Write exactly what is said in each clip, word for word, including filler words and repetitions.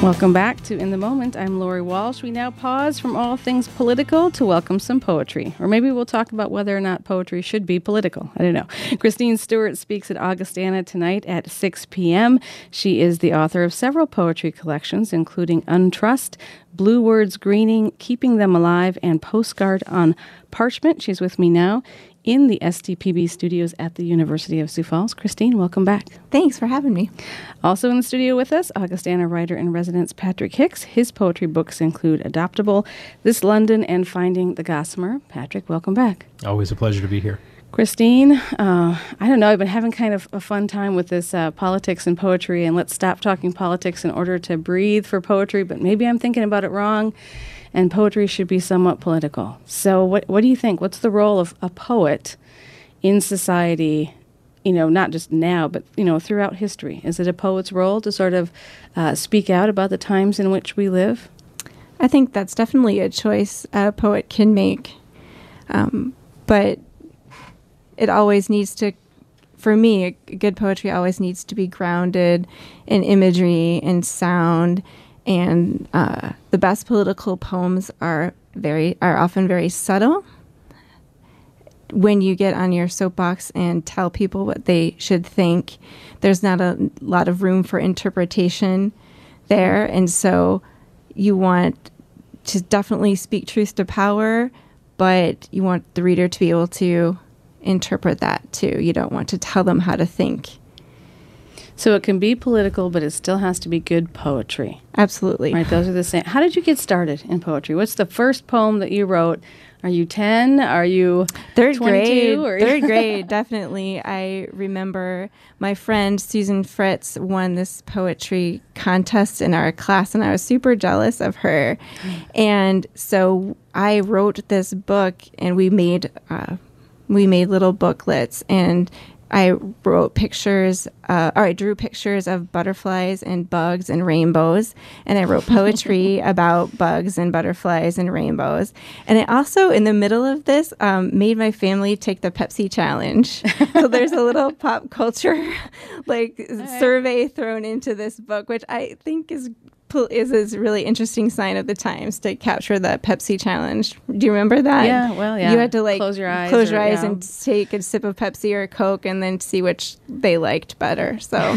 Welcome back to In the Moment. I'm Lori Walsh. We now pause from all things political to welcome some poetry. Or maybe we'll talk about whether or not poetry should be political. I don't know. Christine Stewart speaks at Augustana tonight at six p.m. She is the author of several poetry collections, including Untrust, Blue Words Greening, Keeping Them Alive, and Postcard on Parchment. She's with me now in the S T P B studios at the University of Sioux Falls. Christine, welcome back. Thanks for having me. Also in the studio with us, Augustana writer-in-residence Patrick Hicks. His poetry books include Adoptable, This London, and Finding the Gossamer. Patrick, welcome back. Always a pleasure to be here. Christine, uh, I don't know, I've been having kind of a fun time with this uh, politics and poetry, and let's stop talking politics in order to breathe for poetry, but maybe I'm thinking about it wrong, and poetry should be somewhat political. So what what do you think? What's the role of a poet in society, you know, not just now, but, you know, throughout history? Is it a poet's role to sort of uh, speak out about the times in which we live? I think that's definitely a choice a poet can make, um, but it always needs to, for me, good poetry always needs to be grounded in imagery and sound, and uh, the best political poems are very are often very subtle. When you get on your soapbox and tell people what they should think, there's not a lot of room for interpretation there, and so you want to definitely speak truth to power, but you want the reader to be able to interpret that too. You don't want to tell them how to think. So it can be political, but it still has to be good poetry. Absolutely. Right, those are the same. How did you get started in poetry? What's the first poem that you wrote? Are you ten? Are you third twenty-two? grade? Or Third grade, definitely. I remember my friend Susan Fritz won this poetry contest in our class, and I was super jealous of her. And so I wrote this book, and we made uh, we made little booklets, and I wrote pictures, uh, or I drew pictures of butterflies and bugs and rainbows, and I wrote poetry about bugs and butterflies and rainbows. And I also, in the middle of this, um, made my family take the Pepsi challenge. So there's a little pop culture like right. survey thrown into this book, which I think is is a really interesting sign of the times to capture the Pepsi challenge. Do you remember that? Yeah, well, yeah. You had to like close your eyes, close your or, eyes yeah. and take a sip of Pepsi or Coke, and then see which they liked better. So,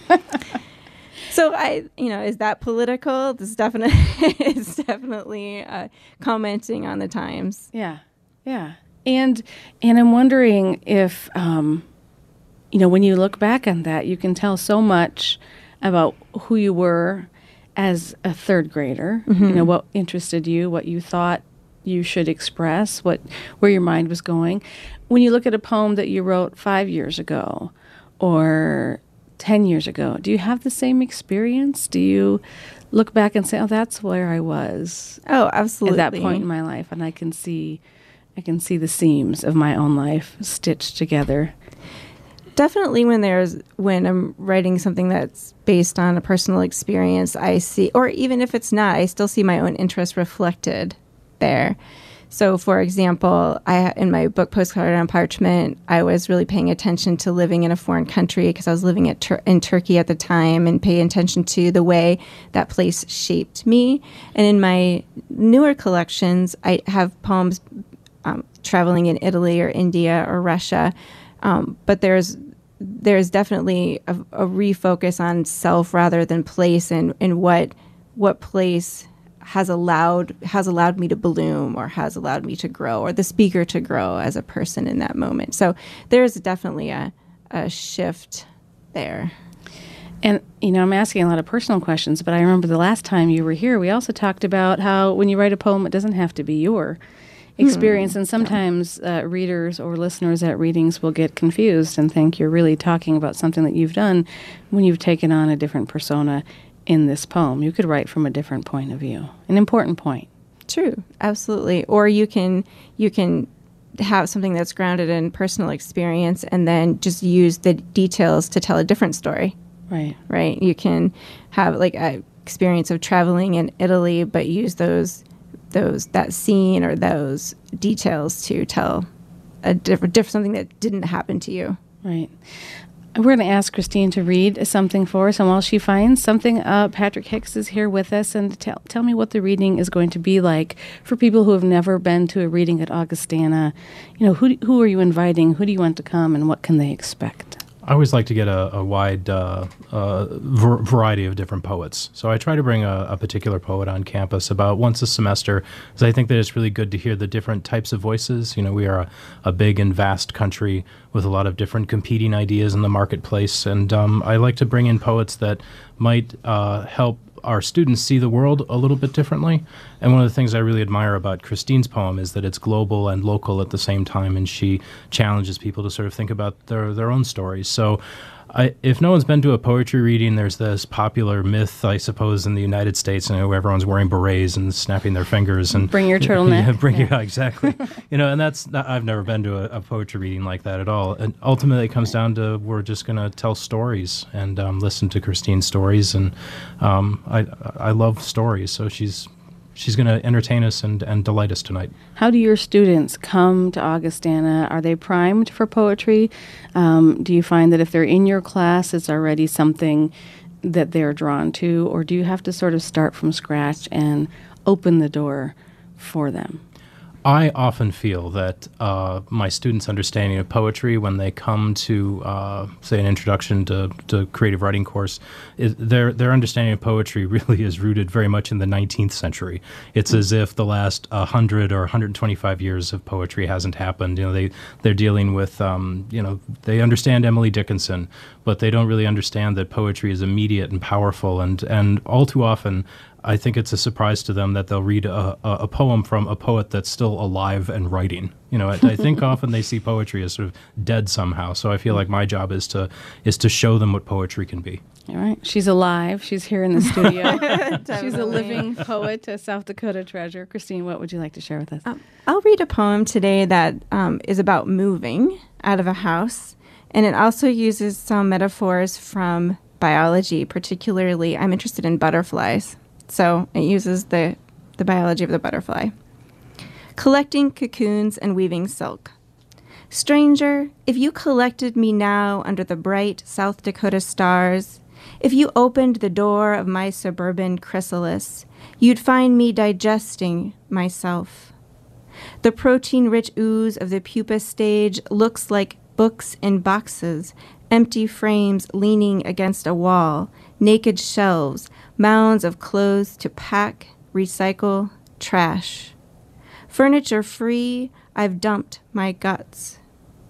so I, you know, is that political? This definitely is definitely uh, commenting on the times. Yeah, yeah, and and I'm wondering if, um, you know, when you look back on that, you can tell so much about who you were as a third grader, mm-hmm. you know, what interested you, what you thought you should express, what where your mind was going. When you look at a poem that you wrote five years ago or ten years ago, do you have the same experience? Do you look back and say, oh, that's where I was? Oh, absolutely. At that point in my life, and I can see, I can see the seams of my own life stitched together. Definitely when there's when I'm writing something that's based on a personal experience, I see, or even if it's not, I still see my own interest reflected there. So, for example, I in my book Postcard on Parchment, I was really paying attention to living in a foreign country because I was living at tur- in Turkey at the time, and paying attention to the way that place shaped me. And in my newer collections, I have poems um, traveling in Italy or India or Russia, um, but there's there's definitely a, a refocus on self rather than place, and, and what what place has allowed has allowed me to bloom, or has allowed me to grow, or the speaker to grow as a person in that moment. So there's definitely a, a shift there. And, you know, I'm asking a lot of personal questions, but I remember the last time you were here, we also talked about how when you write a poem, it doesn't have to be your experience, and sometimes uh, readers or listeners at readings will get confused and think you're really talking about something that you've done when you've taken on a different persona in this poem. You could write from a different point of view, an important point. True, absolutely. Or you can you can have something that's grounded in personal experience and then just use the details to tell a different story. Right. Right. You can have like a experience of traveling in Italy, but use those those that scene or those details to tell a different, different something that didn't happen to you. Right. We're going to ask Christine to read something for us, and while she finds something, uh, Patrick Hicks is here with us, and tell tell me what the reading is going to be like for people who have never been to a reading at Augustana. You know, who who are you inviting? Who do you want to come, and what can they expect? I always like to get a, a wide uh, uh, ver- variety of different poets. So I try to bring a, a particular poet on campus about once a semester, because I think that it's really good to hear the different types of voices. You know, we are a, a big and vast country with a lot of different competing ideas in the marketplace, and um, I like to bring in poets that might uh, help our students see the world a little bit differently. And one of the things I really admire about Christine's poem is that it's global and local at the same time, and she challenges people to sort of think about their, their own stories. So I, if no one's been to a poetry reading, there's this popular myth, I suppose, in the United States, you know, everyone's wearing berets and snapping their fingers. And bring your turtleneck. Yeah, bring yeah. yeah, exactly. You know, and that's not, I've never been to a, a poetry reading like that at all. And ultimately, it comes down to we're just going to tell stories and um, listen to Christine's stories. And um, I I love stories, so she's she's going to entertain us and, and delight us tonight. How do your students come to Augustana? Are they primed for poetry? Um, do you find that if they're in your class, it's already something that they're drawn to? Or do you have to sort of start from scratch and open the door for them? I often feel that uh, my students' understanding of poetry when they come to, uh, say, an introduction to, to creative writing course, is their their understanding of poetry really is rooted very much in the nineteenth century. It's as if the last one hundred or one hundred twenty-five years of poetry hasn't happened. You know, they, they're dealing with, um, you know, they understand Emily Dickinson, but they don't really understand that poetry is immediate and powerful, and, and all too often I think it's a surprise to them that they'll read a, a, a poem from a poet that's still alive and writing. You know, I, I think often they see poetry as sort of dead somehow. So I feel like my job is to is to show them what poetry can be. All right. She's alive. She's here in the studio. She's a living poet, a South Dakota treasure. Christine, what would you like to share with us? Um, I'll read a poem today that um, is about moving out of a house, and it also uses some metaphors from biology. Particularly, I'm interested in butterflies. So it uses the, the biology of the butterfly. Collecting cocoons and weaving silk. Stranger, if you collected me now under the bright South Dakota stars, if you opened the door of my suburban chrysalis, you'd find me digesting myself. The protein-rich ooze of the pupa stage looks like books in boxes, empty frames leaning against a wall, naked shelves, mounds of clothes to pack, recycle, trash. Furniture free, I've dumped my guts.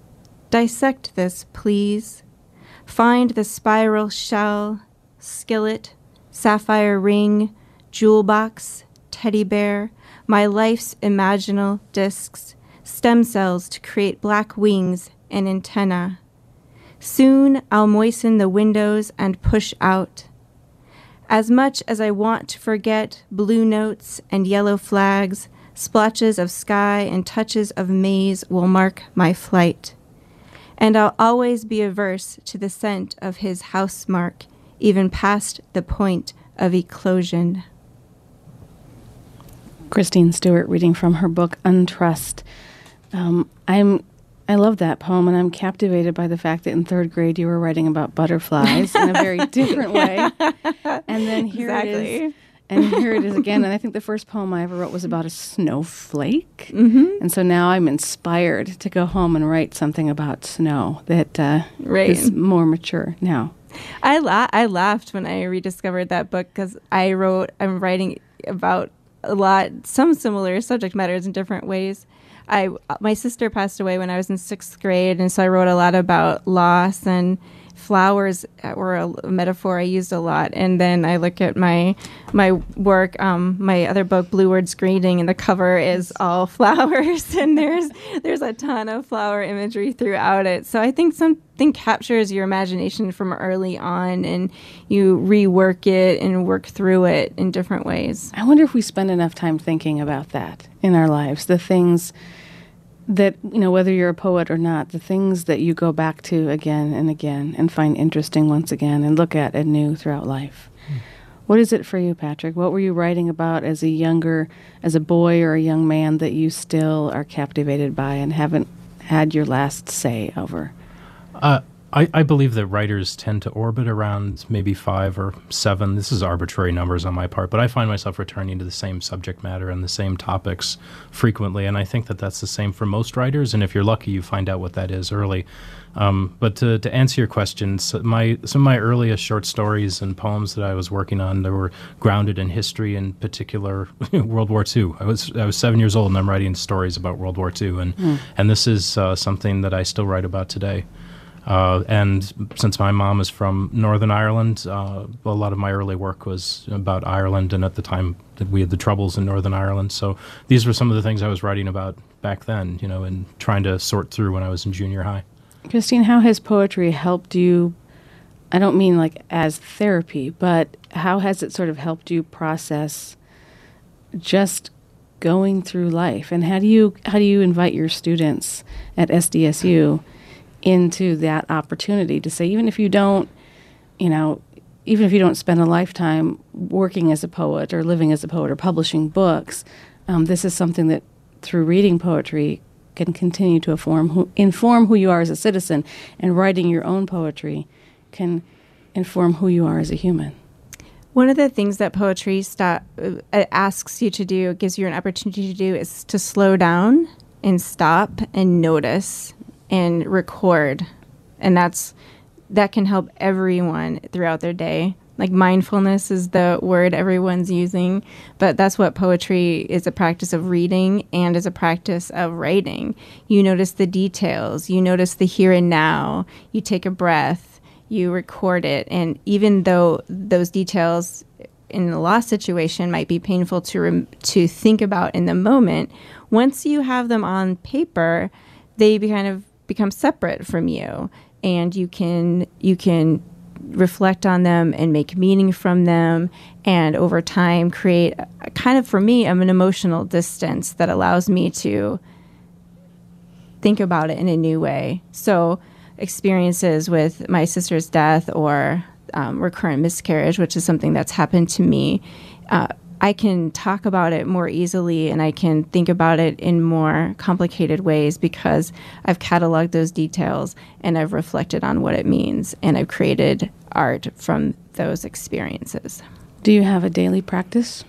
Dissect this, please. Find the spiral shell, skillet, sapphire ring, jewel box, teddy bear, my life's imaginal discs, stem cells to create black wings and antenna. Soon I'll moisten the windows and push out. As much as I want to forget blue notes and yellow flags, splotches of sky and touches of maize will mark my flight. And I'll always be averse to the scent of his house mark, even past the point of eclosion. Christine Stewart reading from her book, Untrust. Um, I'm I love that poem, and I'm captivated by the fact that in third grade you were writing about butterflies in a very different way. And then here exactly. it is. And here it is again. And I think the first poem I ever wrote was about a snowflake. Mm-hmm. And so now I'm inspired to go home and write something about snow that uh, right. is more mature now. I la- I laughed when I rediscovered that book because I wrote, I'm writing about a lot, some similar subject matters in different ways. I my sister passed away when I was in sixth grade, and so I wrote a lot about loss, and flowers were a metaphor I used a lot. And then I look at my my work, um, my other book, Blue Words Greeting, and the cover is all flowers, and there's there's a ton of flower imagery throughout it. So I think something captures your imagination from early on, and you rework it and work through it in different ways. I wonder if we spend enough time thinking about that in our lives, the things that, you know, whether you're a poet or not, the things that you go back to again and again and find interesting once again and look at anew throughout life. Mm. What is it for you, Patrick? What were you writing about as a younger, as a boy or a young man that you still are captivated by and haven't had your last say over? Uh, I, I believe that writers tend to orbit around maybe five or seven. This is arbitrary numbers on my part, but I find myself returning to the same subject matter and the same topics frequently, and I think that that's the same for most writers, and if you're lucky, you find out what that is early. Um, but to, to answer your question, so my, some of my earliest short stories and poems that I was working on, they were grounded in history, in particular World War Two. I was I was seven years old, and I'm writing stories about World War Two, and, mm. and this is uh, something that I still write about today. Uh, and since my mom is from Northern Ireland, uh, a lot of my early work was about Ireland, and at the time that we had the Troubles in Northern Ireland. So these were some of the things I was writing about back then, you know, and trying to sort through when I was in junior high. Christine, how has poetry helped you? I don't mean like as therapy, but how has it sort of helped you process just going through life? And how do you how do you invite your students at S D S U into that opportunity to say, even if you don't, you know, even if you don't spend a lifetime working as a poet or living as a poet or publishing books, um, this is something that through reading poetry can continue to inform who, inform who you are as a citizen, and writing your own poetry can inform who you are as a human. One of the things that poetry stop, uh, asks you to do, gives you an opportunity to do, is to slow down and stop and notice and record. And that's that can help everyone throughout their day. Like mindfulness is the word everyone's using, but that's what poetry is, a practice of reading and is a practice of writing. You notice the details, you notice the here and now, you take a breath, you record it. And even though those details in the loss situation might be painful to rem- to think about in the moment, once you have them on paper, they be kind of become separate from you, and you can you can reflect on them and make meaning from them, and over time create a, a kind of, for me, an emotional distance that allows me to think about it in a new way. So experiences with my sister's death or um, recurrent miscarriage, which is something that's happened to me, uh, I can talk about it more easily, and I can think about it in more complicated ways because I've cataloged those details and I've reflected on what it means, and I've created art from those experiences. Do you have a daily practice?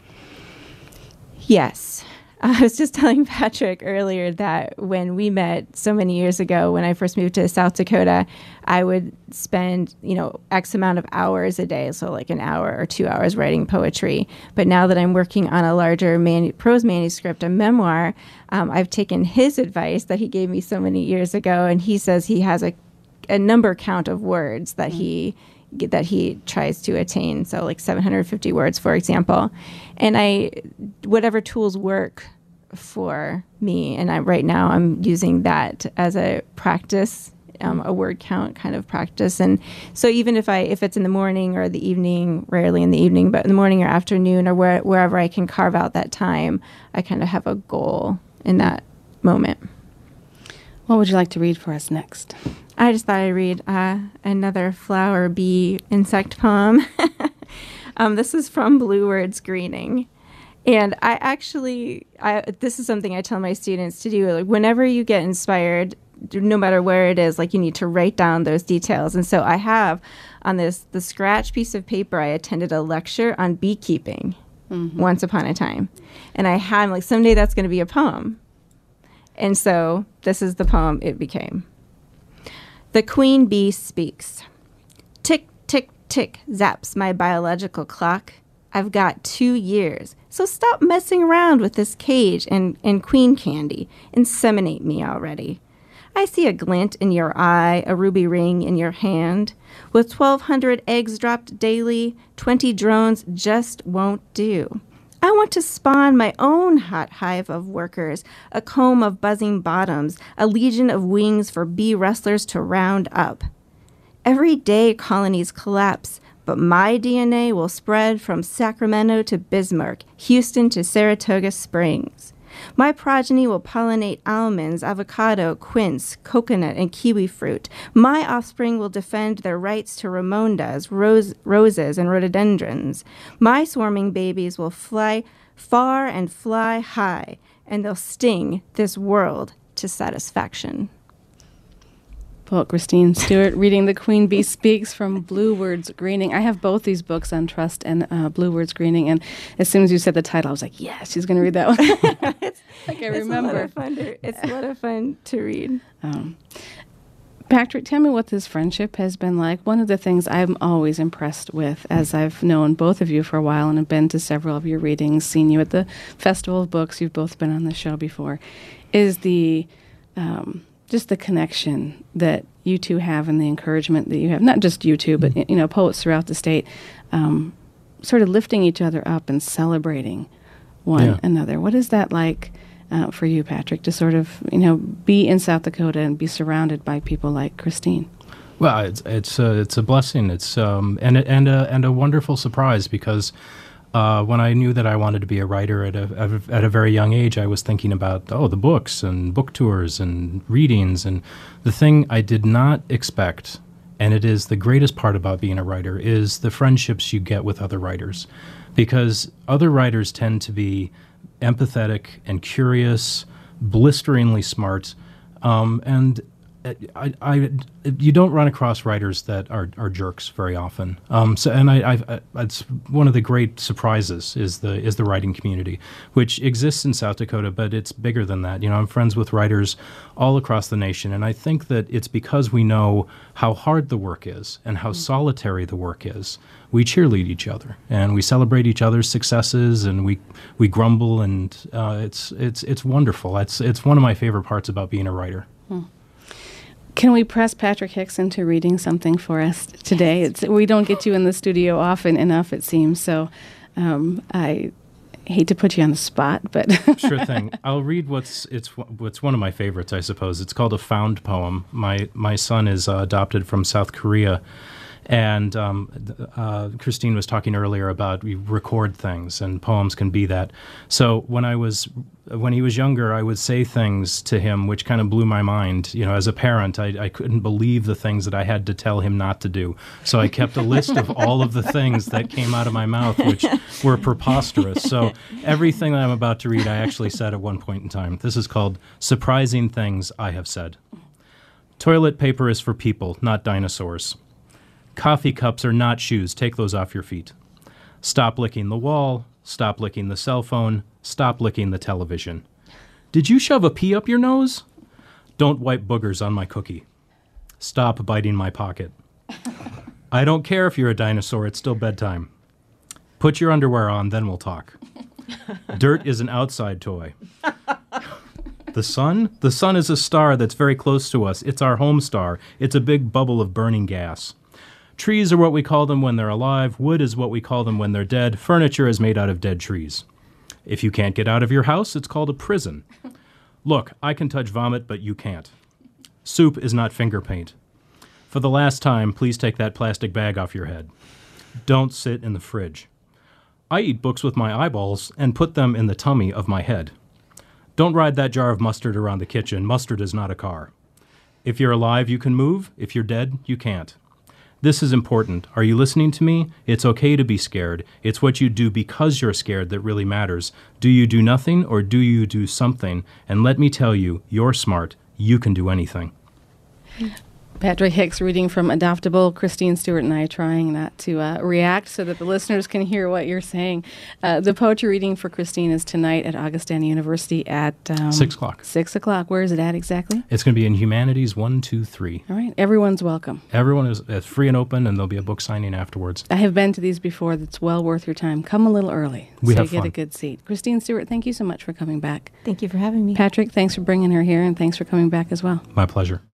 Yes. I was just telling Patrick earlier that when we met so many years ago, when I first moved to South Dakota, I would spend, you know, X amount of hours a day, so like an hour or two hours writing poetry. But now that I'm working on a larger manu- prose manuscript, a memoir, um, I've taken his advice that he gave me so many years ago, and he says he has a, a number count of words that mm-hmm. he that he tries to attain, so like seven hundred fifty words, for example. And I, whatever tools work for me, and I right now I'm using that as a practice, um, a word count kind of practice. And so even if I if it's in the morning or the evening, rarely in the evening, but in the morning or afternoon or where, wherever I can carve out that time, I kind of have a goal in that moment. What would you like to read for us next? I just thought I'd read uh, another flower bee insect poem. um, this is from Blue Words Greening. And I actually, I, this is something I tell my students to do. Like, whenever you get inspired, no matter where it is, like, you need to write down those details. And so I have on this, the scratch piece of paper, I attended a lecture on beekeeping mm-hmm. once upon a time. And I had, like, someday that's going to be a poem. And so this is the poem it became. The queen bee speaks. Tick, tick, tick, zaps my biological clock. I've got two years, so stop messing around with this cage and, and queen candy. Inseminate me already. I see a glint in your eye, a ruby ring in your hand. With twelve hundred eggs dropped daily, twenty drones just won't do. I want to spawn my own hot hive of workers, a comb of buzzing bottoms, a legion of wings for bee rustlers to round up. Every day colonies collapse, but my D N A will spread from Sacramento to Bismarck, Houston to Saratoga Springs. My progeny will pollinate almonds, avocado, quince, coconut, and kiwi fruit. My offspring will defend their rights to Ramondas, rose, roses, and rhododendrons. My swarming babies will fly far and fly high, and they'll sting this world to satisfaction. poet Christine Stewart reading The Queen Bee Speaks from Blue Words Greening. I have both these books on trust and uh, Blue Words Greening, and as soon as you said the title, I was like, yeah, she's going to read that one. it's, like I it's remember. A lot of fun to, it's a lot of fun to read. Um, Patrick, tell me what this friendship has been like. One of the things I'm always impressed with, as I've known both of you for a while and have been to several of your readings, seen you at the Festival of Books, you've both been on the show before, is the um, just the connection that you two have and the encouragement that you have. Not just you two, but you know, poets throughout the state, um, sort of lifting each other up and celebrating one Yeah. another. What is that like? Uh, for you, Patrick, to sort of, you know, be in South Dakota and be surrounded by people like Christine? Well, it's it's a, it's a blessing. It's um and a, and a and a wonderful surprise because uh, when I knew that I wanted to be a writer at a, at a at a very young age, I was thinking about oh the books and book tours and readings, and the thing I did not expect, and it is the greatest part about being a writer, is the friendships you get with other writers, because other writers tend to be empathetic and curious, blisteringly smart, um, and I, I, you don't run across writers that are, are jerks very often. Um, so, and I, I've, I, it's one of the great surprises is the is the writing community, which exists in South Dakota, but it's bigger than that. You know, I'm friends with writers all across the nation, and I think that it's because we know how hard the work is and how solitary the work is. We cheerlead each other and we celebrate each other's successes, and we we grumble, and uh, it's it's it's wonderful. It's it's one of my favorite parts about being a writer. Hmm. Can we press Patrick Hicks into reading something for us today? It's, we don't get you in the studio often enough, it seems. So um, I hate to put you on the spot, but Sure thing. I'll read what's it's what's one of my favorites, I suppose. It's called a found poem. My my son is uh, adopted from South Korea. And um, uh, Christine was talking earlier about we record things, and poems can be that. So when I was, when he was younger, I would say things to him which kind of blew my mind. You know, as a parent, I, I couldn't believe the things that I had to tell him not to do. So I kept a list of all of the things that came out of my mouth, which were preposterous. So everything that I'm about to read, I actually said at one point in time. This is called Surprising Things I Have Said. Toilet paper is for people, not dinosaurs. Coffee cups are not shoes. Take those off your feet. Stop licking the wall. Stop licking the cell phone. Stop licking the television. Did you shove a pea up your nose? Don't wipe boogers on my cookie. Stop biting my pocket. I don't care if you're a dinosaur. It's still bedtime. Put your underwear on, then we'll talk. Dirt is an outside toy. The sun? The sun is a star that's very close to us. It's our home star. It's a big bubble of burning gas. Trees are what we call them when they're alive. Wood is what we call them when they're dead. Furniture is made out of dead trees. If you can't get out of your house, it's called a prison. Look, I can touch vomit, but you can't. Soup is not finger paint. For the last time, please take that plastic bag off your head. Don't sit in the fridge. I eat books with my eyeballs and put them in the tummy of my head. Don't ride that jar of mustard around the kitchen. Mustard is not a car. If you're alive, you can move. If you're dead, you can't. This is important. Are you listening to me? It's okay to be scared. It's what you do because you're scared that really matters. Do you do nothing or do you do something? And let me tell you, you're smart. You can do anything. Patrick Hicks reading from Adoptable. Christine Stewart and I trying not to uh, react so that the listeners can hear what you're saying. Uh, the poetry reading for Christine is tonight at Augustana University at um, Six o'clock. Six o'clock. Where is it at exactly? It's going to be in Humanities one, two, three. All right. Everyone's welcome. Everyone is it's free and open, and there'll be a book signing afterwards. I have been to these before. That's well worth your time. Come a little early We so have you get fun. a good seat. Christine Stewart, thank you so much for coming back. Thank you for having me. Patrick, thanks for bringing her here, and thanks for coming back as well. My pleasure.